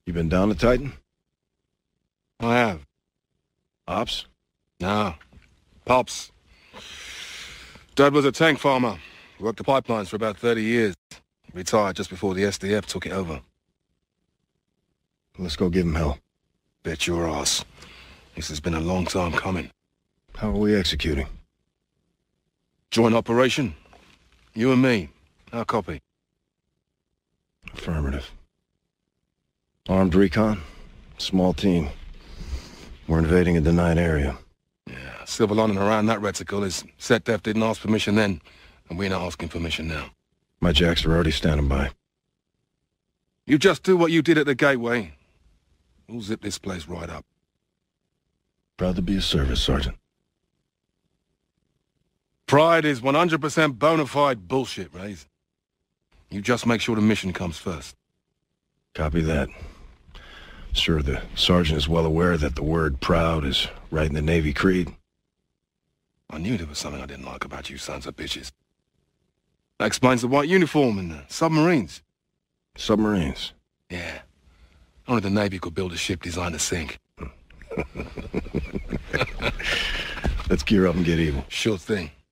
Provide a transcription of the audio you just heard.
You been down to Titan? I have. Ops? No. Pops. Dad was a tank farmer. Worked the pipelines for about 30 years. Retired just before the SDF took it over. Let's go give him hell. Bet your ass. This has been a long time coming. How are we executing? Joint operation. You and me. Our copy. Affirmative. Armed recon? Small team. We're invading a denied area. Yeah, silver lining around that reticle is SetDef didn't ask permission then, and we're not asking permission now. My jacks are already standing by. You just do what you did at the gateway. We'll zip this place right up. Proud to be of service, Sergeant. Pride is 100% bona fide bullshit, Raze. You just make sure the mission comes first. Copy that. Sure, the sergeant is well aware that the word proud is right in the Navy creed. I knew there was something I didn't like about you sons of bitches. That explains the white uniform and the submarines. Submarines? Yeah. Only the Navy could build a ship designed to sink. Let's gear up and get evil. Sure thing.